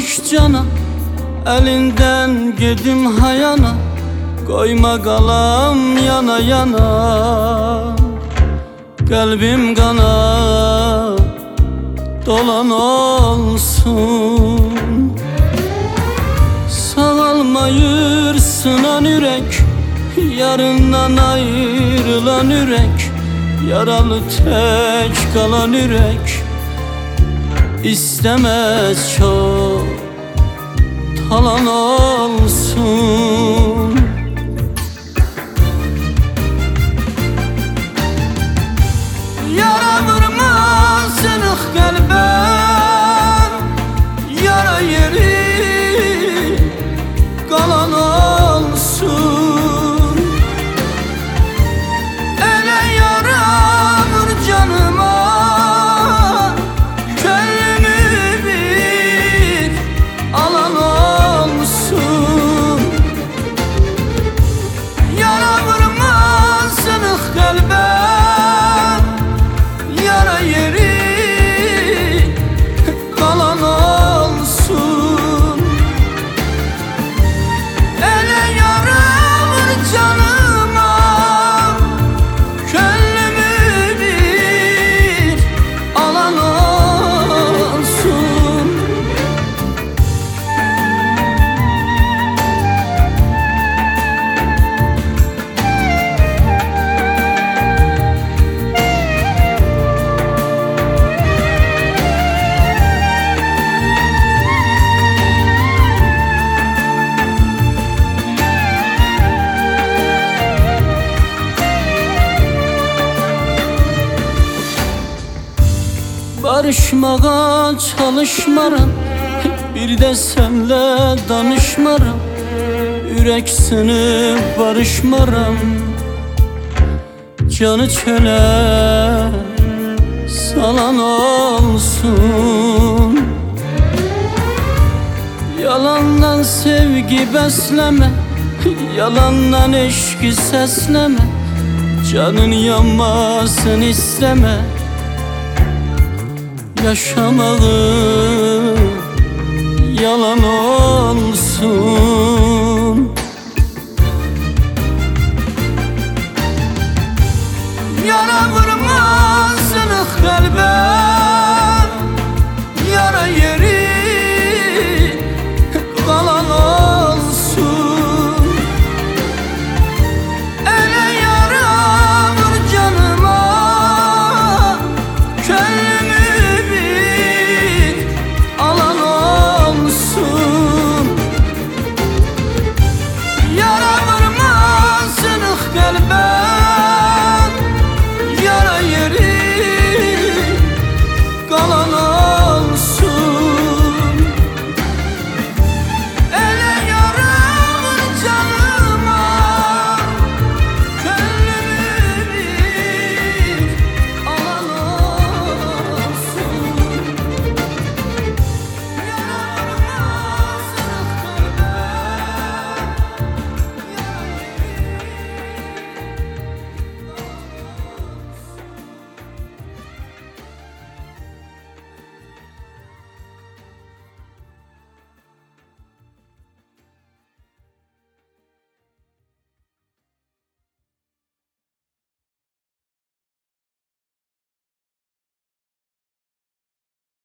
olmuş cana, elinden gedim hayana. Koyma kalam yana yana, kalbim kana dolan olsun. Sağalmayır sınan yürek, yarından ayrılan yürek. Yaralı tek kalan yürek istemez çok talan olsun. Yara vurma sınık kalbe, yara yeri kalan olsun. Ele yara vur canıma, könlümü bir alan olsun. Yara vurma sınık kalbe, yara yeri kalan olsun. Ele yara vur canıma, könlümü bir alan olsun. Barışmağa çalışmaram, bir de senle danışmaram. Yürek sınıp barışmaram, canı çöle salan olsun. Yalandan sevgi besleme, yalandan eşki sesleme. Canın yanmasın isteme, yaşamağı yalan olsun.